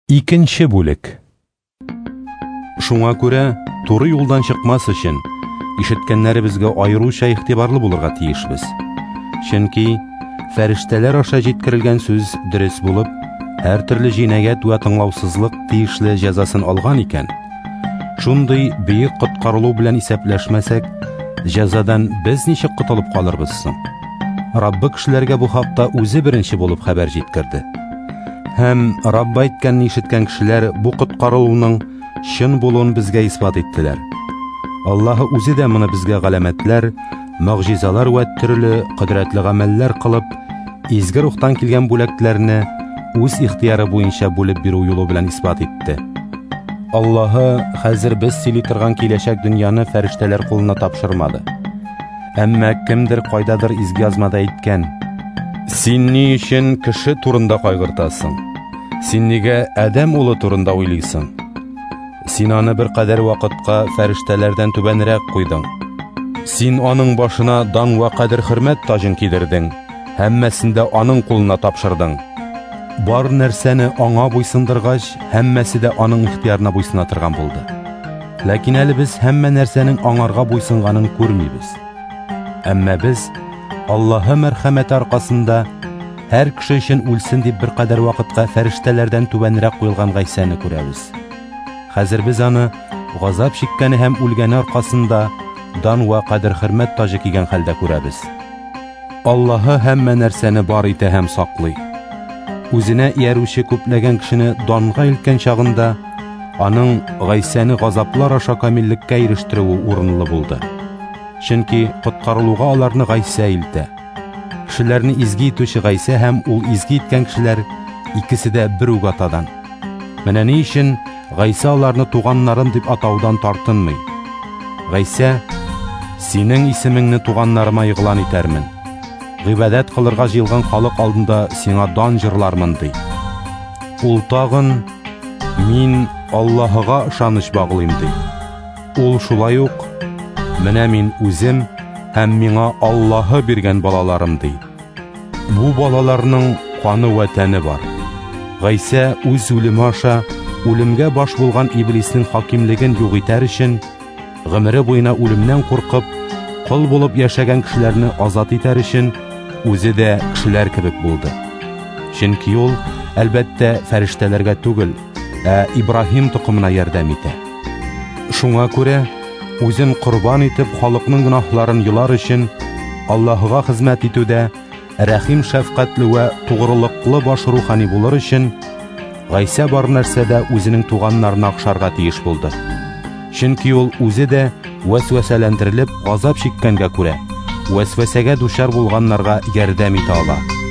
Икенче бүлек. Шуңа күрә, туры юлдан чыкмас өчен, ишеткәннәребезгә аеруча игътибарлы булырга тиешбез. Чөнки фәрештәләр аша җиткерелгән сүз дөрес булып, һәр төрле җинәят вә тыңлаусызлык тиешле җәзасын алган икән. Шундый бөек коткарылу белән исәпләшмәсәк, җәзадан без ничек котылып калырбыз соң? Раббы кешеләргә бу хакта үзе беренче булып хәбәр җиткерде. Һәм Раббы әйткәнне ишеткән кешеләр бу коткарылуның чын булуын безгә исбат иттеләр. Аллаһы үзе дә моны безгә галәмәтләр, мөгъҗизалар вә төрле кодрәтле гамәлләр кылып, изге рухтан килгән бүләкләрне үз ихтияры буенча бүлеп бирү юлы белән исбат итте. Аллаһы хәзер без сөйли торган киләчәк дөньяны фәрештәләр кулына тапшырмады. Әмма кемдер кайдадыр изге язмада әйткән: «Син ни өчен кеше турында кайгыртасың? Син нигә Адәм улы турында уйлыйсың? Син аны бер кадәр вакытка фәрештәләрдән түбәнрәк куйдың. Син аның башына дан вә кадер хөрмәт таҗын кидердең, һәммәсен дә аның кулына тапшырдың. Бар нәрсәне аңа буйсындыргач, һәммәсе дә аның ихтиярына буйсына торган булды. Ләкин әле без һәммә нәрсәнең аңарга буйсынганын күрмибез. Әмма без Аллаһы мәрхәмәте аркасында һәр кеше өчен үлсен дип бер кадәр вакытка фәрештәләрдән түбәнрәк куелган Гайсаны күрәбез. Хәзер без аны газап чиккәне һәм үлгәне аркасында дан вә кадер хөрмәт таҗы кигән хәлдә күрәбез. Аллаһы һәммә нәрсәне бар итә һәм саклый. Үзенә иярүче күпләгән кешене данга илткән чагында аның Гайсаны газаплар аша камиллеккә ирештерүе урынлы булды. Чөнки коткарылуга аларны Гайса илтә. Кешеләрне изге итүче Гайса һәм ул изге иткән кешеләр икесе дә бер үк атадан. Менә ни өчен Гайса аларны туганнарым дип атаудан тартынмый. Гайса: «Синең исемеңне туганнарыма игълан итәрмен. Гыйбадәт кылырга җыелган халык алдында сиңа дан җырлармын» ди. Ул тагын: «Мин Аллаһыга ышаныч баглыйм» ди. Ул шулай ук: «Менә мин үзем һәм миңа Аллаһы биргән балаларым» ди. Бу балаларның каны вә тәне бар. Гайса үз үлеме аша үлемгә баш булган иблисның хакимлеген юк итәр өчен, гомере буена үлемнән куркып, кол булып яшәгән кешеләрне азат итәр өчен үзе дә кешеләр кебек булды. Чөнки ул, әлбәттә, фәрештәләргә түгел, Ибраһим тукымына ярдәм итә. Шуңа күрә үзен корбан итеп халыкның гөнаһларын юлар өчен Аллаһыга хезмәт итүдә рәхим, шәфкатьле вә тугрылыклы баш рухани булыр өчен Гайса бар нәрсәдә үзенең туганнарына охшарга тиеш булды. Чөнки ул үзе дә вәсвәсәләндерелеп газап чиккәнгә күрә, вәсвәсәгә дучар булганнарга ярдәм итә ала.